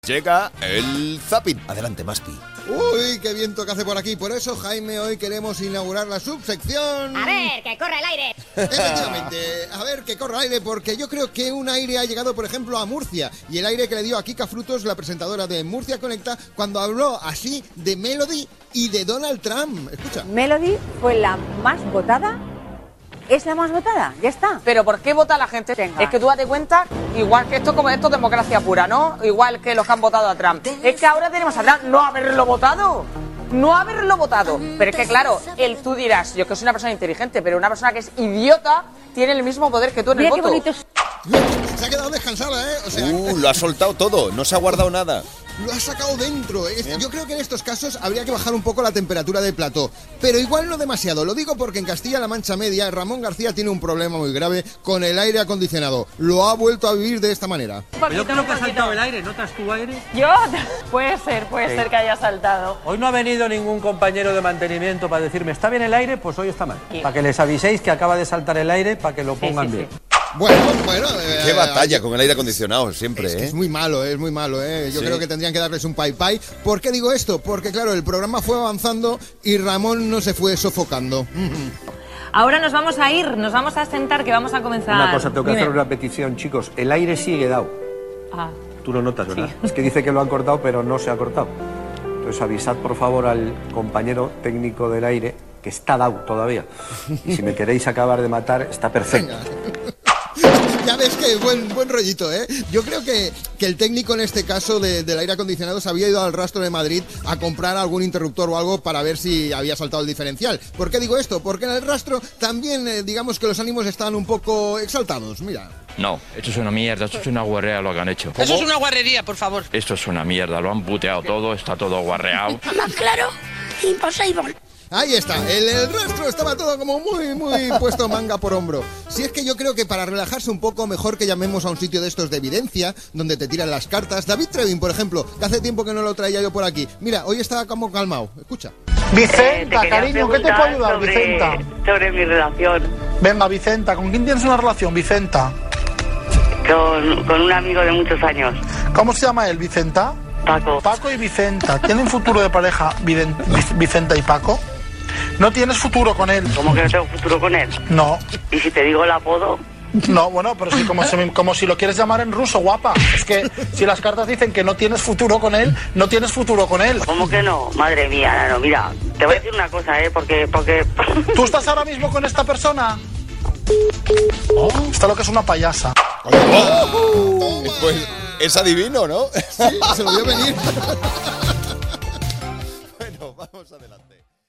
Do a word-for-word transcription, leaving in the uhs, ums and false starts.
Llega el zapping. Adelante, Maspi. Uy, qué viento que hace por aquí. Por eso, Jaime, hoy queremos inaugurar la subsección... A ver, que corra el aire. Efectivamente, a ver, que corra aire, porque yo creo que un aire ha llegado, por ejemplo, a Murcia. Y el aire que le dio a Kika Frutos, la presentadora de Murcia Conecta, cuando habló así de Melody y de Donald Trump. Escucha. Melody fue la más votada. ¿Es la más votada? Ya está. ¿Pero por qué vota la gente? Venga. Es que tú date cuenta, igual que esto, como esto es democracia pura, ¿no? Igual que los que han votado a Trump. Es que ahora tenemos a Trump no haberlo votado. No haberlo votado. Pero es que, claro, él, tú dirás, yo que soy una persona inteligente, pero una persona que es idiota tiene el mismo poder que tú en Mira el qué voto. bonito es. Se ha quedado descansada, ¿eh? O sea, Uh, lo ha soltado todo, no se ha guardado nada. lo ha sacado dentro. Es- yo creo que en estos casos habría que bajar un poco la temperatura del plató. Pero igual no demasiado. Lo digo porque en Castilla-La Mancha Media, Ramón García tiene un problema muy grave con el aire acondicionado. Lo ha vuelto a vivir de esta manera. Yo creo que ha saltado el aire, ¿notas tu aire? Yo, puede ser, puede Sí. ser que haya saltado. Hoy no ha venido ningún compañero de mantenimiento para decirme, ¿está bien el aire? Pues hoy está mal. Para que les aviséis que acaba de saltar el aire para que lo pongan sí, bien. Bueno, bueno... eh, Qué batalla con el aire acondicionado siempre, Es, que ¿eh? es muy malo, es muy malo, ¿eh? Yo Sí. creo que tendrían que darles un pay pay. ¿Por qué digo esto? Porque, claro, el programa fue avanzando y Ramón no se fue sofocando. Ahora nos vamos a ir, nos vamos a sentar, que vamos a comenzar. Una cosa, tengo que Dime. hacer una petición, chicos. El aire sigue dado. Ah, Tú lo notas, ¿verdad? Es que dice que lo han cortado, pero no se ha cortado. Entonces avisad, por favor, al compañero técnico del aire, que está dado todavía. Y si me queréis acabar de matar, está perfecto. Ya ves que buen, buen rollito, ¿eh? Yo creo que, que el técnico en este caso de- del aire acondicionado se había ido al rastro de Madrid a comprar algún interruptor o algo para ver si había saltado el diferencial. ¿Por qué digo esto? Porque en el rastro también, eh, digamos que los ánimos están un poco exaltados, mira. No, esto es una mierda, esto es una guarrea lo que han hecho. Eso es una guarrería, por favor. Esto es una mierda, lo han puteado todo, está todo guarreado. Más claro, imposible. Ahí está, el, el rastro estaba todo como muy, muy puesto manga por hombro. Si es que yo creo que para relajarse un poco, mejor que llamemos a un sitio de estos de evidencia, donde te tiran las cartas. David Trevin, por ejemplo, que hace tiempo que no lo traía yo por aquí. Mira, hoy estaba como calmado, escucha. Vicenta, cariño, ¿qué te puedo ayudar, sobre, Vicenta? Sobre mi relación Venga, Vicenta, ¿con quién tienes una relación, Vicenta? con, con un amigo de muchos años, ¿Cómo se llama él, Vicenta? Paco. Paco y Vicenta. ¿Tienen futuro de pareja, Viden- Vic- Vicenta y Paco? ¿No tienes futuro con él? ¿Cómo que no tengo futuro con él? No. Y si te digo el apodo, No, bueno, pero sí, como, si- como si lo quieres llamar en ruso, guapa. Es que si las cartas dicen que no tienes futuro con él, no tienes futuro con él. ¿cómo que no? Madre mía, no, mira, te voy a decir una cosa, ¿eh? Porque, porque... ¿Tú estás ahora mismo con esta persona? Oh, está lo que es una payasa. ¡Oh! Pues es adivino, ¿no? Sí, se lo vio venir. Bueno, vamos adelante.